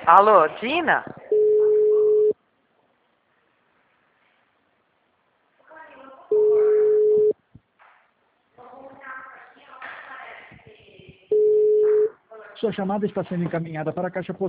Alô, Dina? Sua chamada está sendo encaminhada para a caixa postal.